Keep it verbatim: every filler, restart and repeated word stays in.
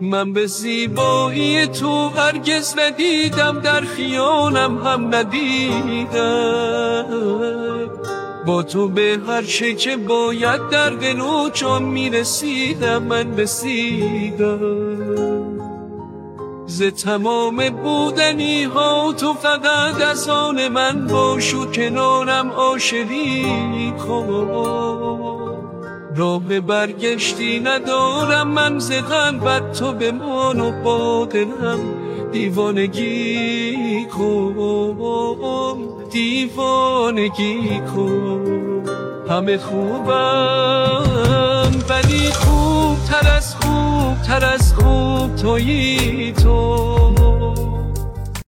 من به زیبایی تو هرگز ندیدم، در خیالم هم ندیدم. با تو به هر چه که باید در دل و جان میرسیدم، من رسیدم. ز تمام بودنی ها تو فقط از آن من باش و کنارم عاشقی کن. راه برگشتی ندارم من ز غم، تو بمان و با دلم دیوانگی کن، دیوانگی کن. همه خوبم ولی خوب تر از خوب تر از خوب تویی تو.